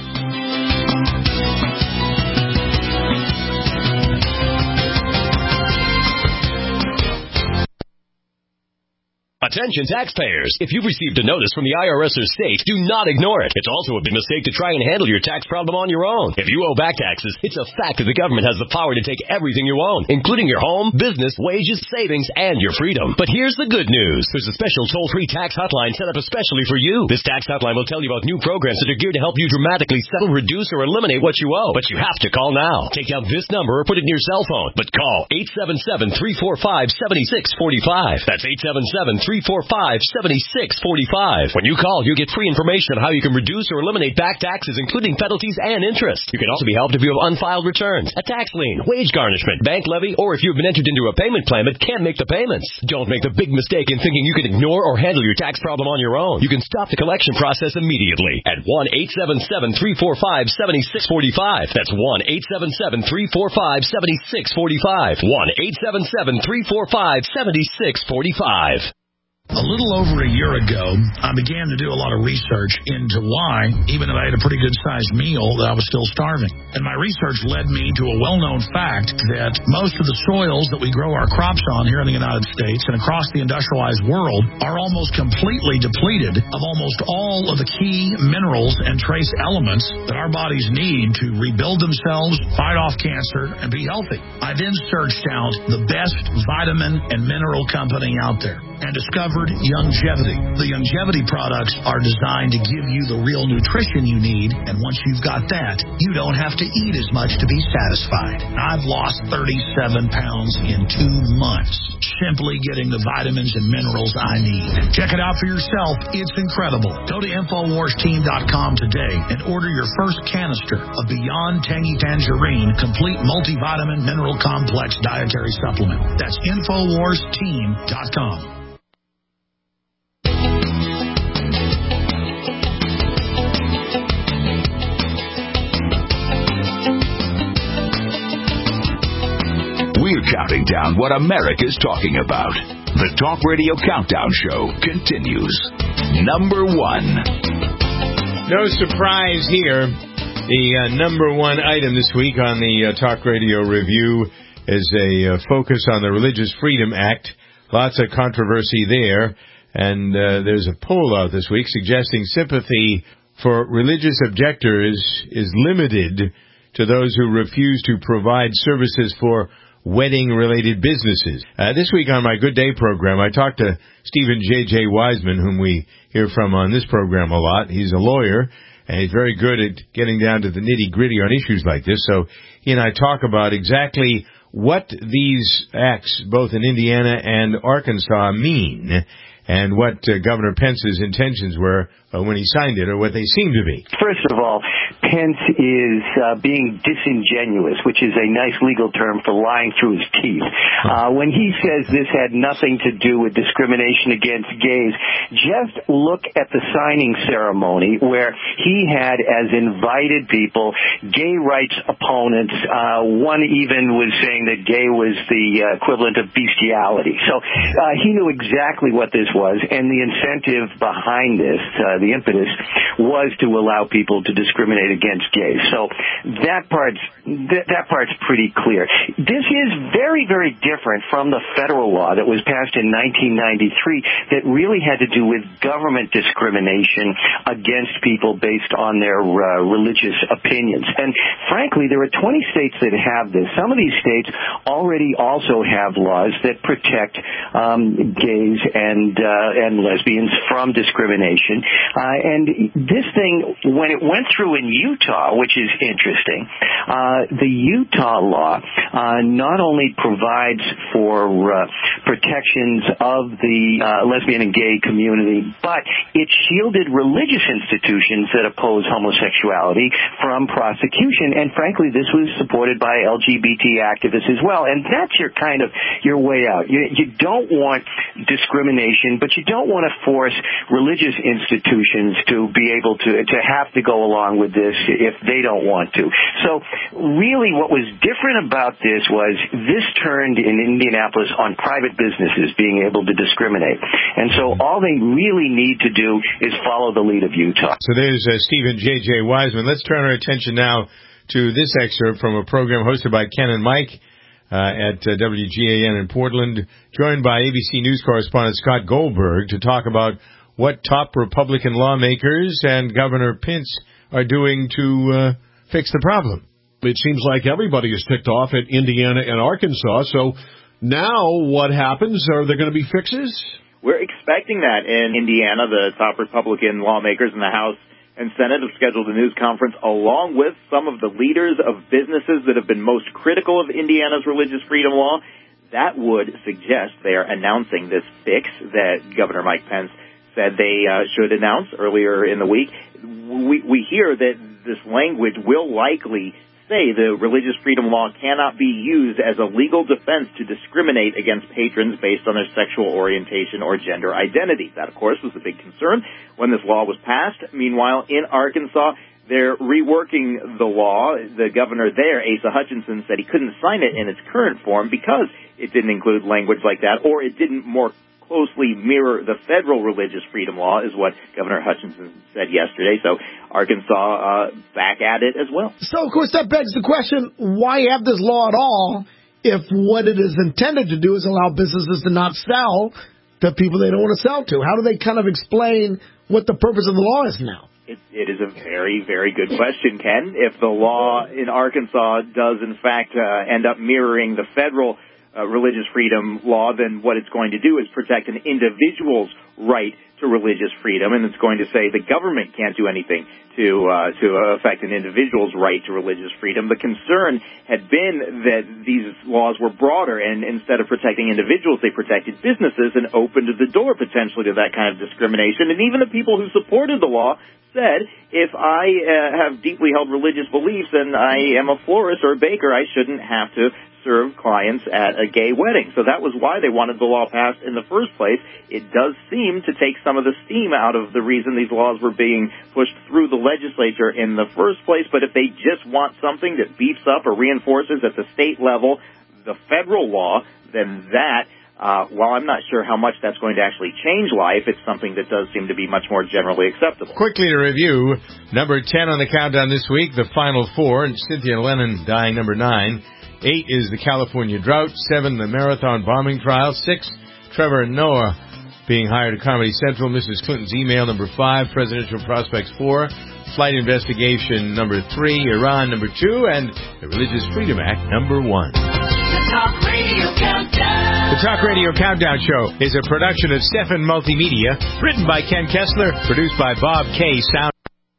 Attention taxpayers. If you've received a notice from the I R S or state, do not ignore it. It's also a big mistake to try and handle your tax problem on your own. If you owe back taxes, it's a fact that the government has the power to take everything you own, including your home, business, wages, savings, and your freedom. But here's the good news. There's a special toll-free tax hotline set up especially for you. This tax hotline will tell you about new programs that are geared to help you dramatically settle, reduce, or eliminate what you owe. But you have to call now. Take down this number or put it in your cell phone. But call eight seven seven, three four five, seven six four five. That's eight seven seven, three four five, seven six four five. When you call, you get free information on how you can reduce or eliminate back taxes, including penalties and interest. You can also be helped if you have unfiled returns, a tax lien, wage garnishment, bank levy, or if you've been entered into a payment plan but can't make the payments. Don't make the big mistake in thinking you can ignore or handle your tax problem on your own. You can stop the collection process immediately at one eight seven seven, three four five, seven six four five. That's one eight seven seven, three four five, seven six four five. one eight seven seven, three four five, seven six four five. A little over a year ago, I began to do a lot of research into why, even if I had a pretty good-sized meal, that I was still starving. And my research led me to a well-known fact that most of the soils that we grow our crops on here in the United States and across the industrialized world are almost completely depleted of almost all of the key minerals and trace elements that our bodies need to rebuild themselves, fight off cancer, and be healthy. I then searched out the best vitamin and mineral company out there and discovered Youngevity. The Youngevity products are designed to give you the real nutrition you need, and once you've got that, you don't have to eat as much to be satisfied. I've lost thirty-seven pounds in two months simply getting the vitamins and minerals I need. Check it out for yourself. It's incredible. Go to Infowars Team dot com today and order your first canister of Beyond Tangy Tangerine Complete Multivitamin Mineral Complex Dietary Supplement. That's Infowars Team dot com. We're counting down what America's talking about. The Talk Radio Countdown Show continues. Number one. No surprise here. The uh, number one item this week on the uh, Talk Radio Review is a uh, focus on the Religious Freedom Act. Lots of controversy there. And uh, there's a poll out this week suggesting sympathy for religious objectors is limited to those who refuse to provide services for wedding-related businesses. Uh, this week on my Good Day program, I talked to Stephen J J. Wiseman, whom we hear from on this program a lot. He's a lawyer, and he's very good at getting down to the nitty-gritty on issues like this. So he and I talk about exactly what these acts, both in Indiana and Arkansas, mean, and what uh, Governor Pence's intentions were uh, when he signed it, or what they seem to be. First of all, Pence is uh, being disingenuous, which is a nice legal term for lying through his teeth. Uh, when he says this had nothing to do with discrimination against gays, just look at the signing ceremony where he had as invited people gay rights opponents. Uh, one even was saying that gay was the uh, equivalent of bestiality. So uh, he knew exactly what this was, and the incentive behind this, uh, the impetus, was to allow people to discriminate against gays. So that part's that, that part's pretty clear. This is very, very different from the federal law that was passed in nineteen ninety-three that really had to do with government discrimination against people based on their uh, religious opinions. And frankly, there are twenty states that have this. Some of these states already also have laws that protect um, gays and uh, and lesbians from discrimination. Uh, and this thing, when it went through in Utah, which is interesting, uh, the Utah law uh, not only provides for uh, protections of the uh, lesbian and gay community, but it shielded religious institutions that oppose homosexuality from prosecution. And frankly, this was supported by L G B T activists as well. And that's your kind of your way out. You, you don't want discrimination, but you don't want to force religious institutions to be able to to have to go along with this if they don't want to. So really what was different about this was this turned in Indianapolis on private businesses being able to discriminate. And so all they really need to do is follow the lead of Utah. So there's uh, Stephen J J. Wiseman. Let's turn our attention now to this excerpt from a program hosted by Ken and Mike uh, at uh, W G A N in Portland, joined by A B C News correspondent Scott Goldberg to talk about what top Republican lawmakers and Governor Pence are doing to uh, fix the problem. It seems like everybody is ticked off at Indiana and Arkansas. So now what happens? Are there going to be fixes? We're expecting that in Indiana. The top Republican lawmakers in the House and Senate have scheduled a news conference along with some of the leaders of businesses that have been most critical of Indiana's religious freedom law. That would suggest they are announcing this fix that Governor Mike Pence said they uh, should announce earlier in the week. We, we hear that this language will likely say the religious freedom law cannot be used as a legal defense to discriminate against patrons based on their sexual orientation or gender identity. That, of course, was a big concern when this law was passed. Meanwhile, in Arkansas, they're reworking the law. The governor there, Asa Hutchinson, said he couldn't sign it in its current form because it didn't include language like that, or it didn't more closely mirror the federal religious freedom law, is what Governor Hutchinson said yesterday. So Arkansas uh, back at it as well. So, of course, that begs the question, why have this law at all if what it is intended to do is allow businesses to not sell to people they don't want to sell to? How do they kind of explain what the purpose of the law is now? It, it is a very, very good question, Ken. If the law in Arkansas does, in fact, uh, end up mirroring the federal Uh, religious freedom law, then what it's going to do is protect an individual's right to religious freedom, and it's going to say the government can't do anything to uh, to affect an individual's right to religious freedom. The concern had been that these laws were broader, and instead of protecting individuals, they protected businesses and opened the door potentially to that kind of discrimination. And even the people who supported the law said, if I uh, have deeply held religious beliefs and I am a florist or a baker, I shouldn't have to serve clients at a gay wedding. So that was why they wanted the law passed in the first place. It does seem to take some of the steam out of the reason these laws were being pushed through the legislature in the first place. But if they just want something that beefs up or reinforces at the state level the federal law, then that, uh, while I'm not sure how much that's going to actually change life, it's something that does seem to be much more generally acceptable. Quickly to review, number ten on the countdown this week, the Final Four, and Cynthia Lennon dying number nine. Eight is the California drought. Seven, the marathon bombing trial. Six, Trevor Noah being hired at Comedy Central. Missus Clinton's email. Number five, presidential prospects. Four, flight investigation. Number three, Iran. Number two, and the Religious Freedom Act. Number one. The Talk Radio Countdown. The Talk Radio Countdown Show is a production of Stefan Multimedia, written by Ken Kessler, produced by Bob K. Sound.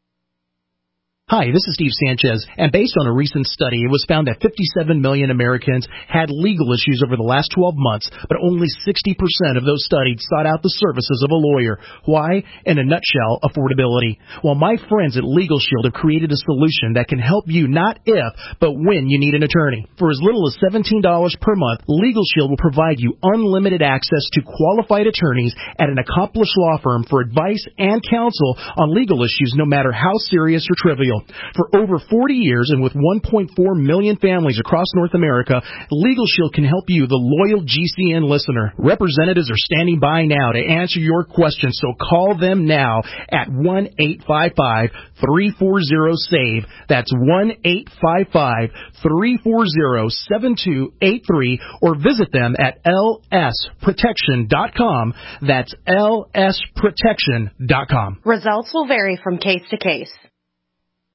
Hi, this is Steve Sanchez, and based on a recent study, it was found that fifty-seven million Americans had legal issues over the last twelve months, but only sixty percent of those studied sought out the services of a lawyer. Why? In a nutshell, affordability. Well, my friends at Legal Shield have created a solution that can help you not if, but when you need an attorney. For as little as seventeen dollars per month, Legal Shield will provide you unlimited access to qualified attorneys at an accomplished law firm for advice and counsel on legal issues, no matter how serious or trivial. For over forty years and with one point four million families across North America, Legal Shield can help you, the loyal G C N listener. Representatives are standing by now to answer your questions, so call them now at one eight five five, three four zero, S A V E. That's one eight five five, three four zero, seven two eight three, or visit them at L S protection dot com. That's L S protection dot com. Results will vary from case to case.